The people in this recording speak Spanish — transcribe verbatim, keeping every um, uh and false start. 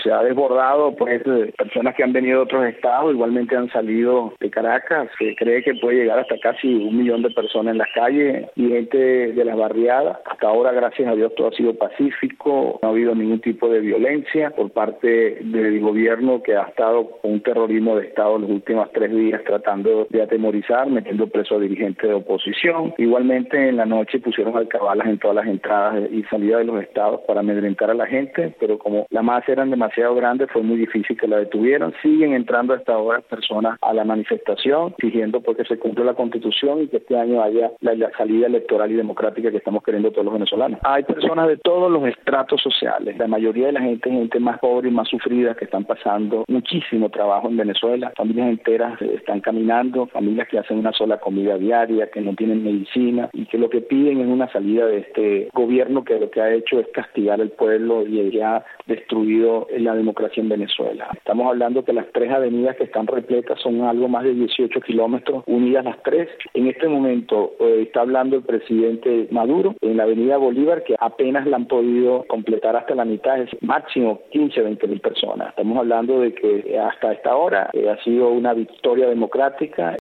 Se ha desbordado pues personas que han venido de otros estados, igualmente han salido de Caracas. Se cree que puede llegar hasta casi un millón de personas en las calles y gente de las barriadas. Hasta ahora, gracias a Dios, todo ha sido pacífico, no ha habido ningún tipo de violencia por parte del gobierno, que ha estado con un terrorismo de Estado los últimos tres días tratando de atemorizar, metiendo preso a dirigentes de oposición. Igualmente en la noche pusieron alcabalas en todas las entradas y salidas de los estados para amedrentar a la gente, pero como las masas eran demasiado grandes fue muy difícil que la detuvieran. Siguen entrando hasta ahora personas a la manifestación exigiendo porque se cumpla la Constitución y que este año haya la, la salida electoral y democrática que estamos queriendo todos los venezolanos. Hay personas de todos los estratos sociales. La mayoría de la gente es gente más pobre y más sufrida que están pasando muchísimo trabajo en Venezuela. Familias enteras están caminando, familias que hacen una sola comida diaria, que no tienen medicina y que lo que piden es una salida de este gobierno que lo que ha hecho es castigar al pueblo y ha destruido la democracia en Venezuela. Estamos hablando que las tres avenidas que están repletas son algo más de dieciocho kilómetros, unidas las tres. En este momento eh, está hablando el presidente Maduro en la avenida Bolívar, que apenas la han podido completar hasta la mitad, es máximo quince, veinte mil personas. Estamos hablando de que hasta esta hora eh, ha sido una victoria democrática.